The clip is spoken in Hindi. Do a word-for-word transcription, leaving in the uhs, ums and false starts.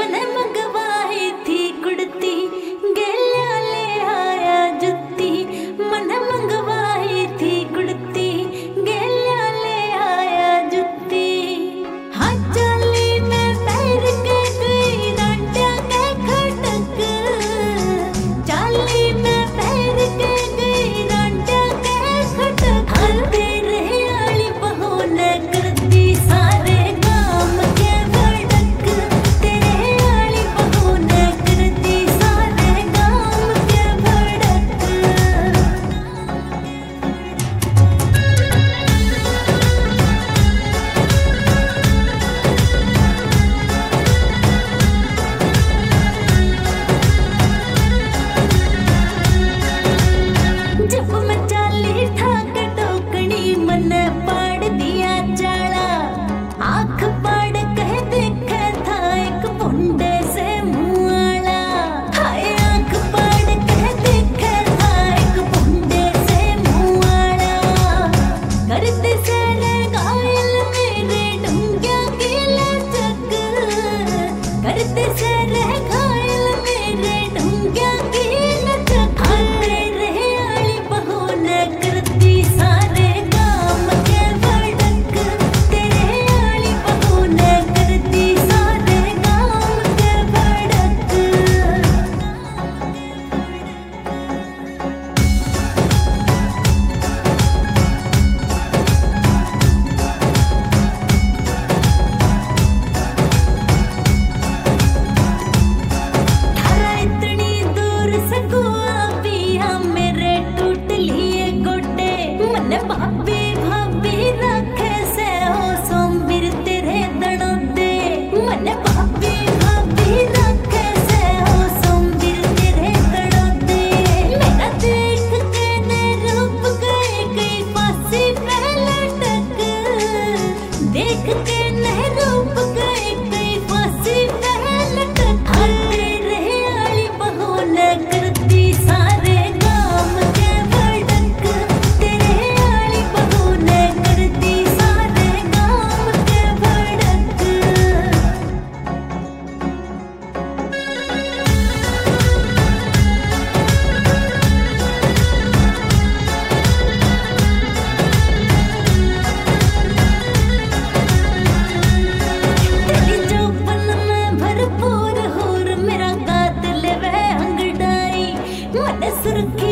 मैंने मंगवाई थी कुड़ती गेलिया ले आया जुत्ती। मैंने मंगवाई थी कुड़ती गेलिया ले आया जुत्ती। हाँ चाली में पैर के गई डांटिया के खटक। चाली में पैर के गई डांटिया के खटक। हाँ तेरे आली बहू ने करती सारे काम के भड़क। तेरे आली बहू ने करती सारे काम के भड़क। जब मैं चाली था कटोकनी मन पाड़ दिया चाला। आँख पाड़ कह देखे था एक बुंडे से मुआला। हाय आँख पाड़ कह देखे था एक बुंडे से मुआला। करते सारे घायल मेरे ढूंढिया की लचक। करते सारे घायल मेरे ढूंढिया की लचक। हाँ तेरे आली बहू ने करती सारे काम के भड़क। तेरे आली बहू ने करती सारे काम के भड़क। थारा इतनी दूर से कुआ पिया मेरे टूट लिए गोटे। मन भाभी भाभी रखे से हो सोमवीर तेरे दड़ों दे। मन भाभी भाभी रखे से हो सोमवीर तेरे दड़ों दे। मेरा देख के ने रूप गए कई फांसी पे लटक। देख के ने रूप गए कई फांसी पे लटक। हाँ तेरे आली बहू ने करती सारे काम के भड़क। तेरे आली बहू ने करती सारे काम के भड़क। तेरी चौपन में भरपूर हूर मेरा गात लेवे अंगड़ाई। मन सुर्खी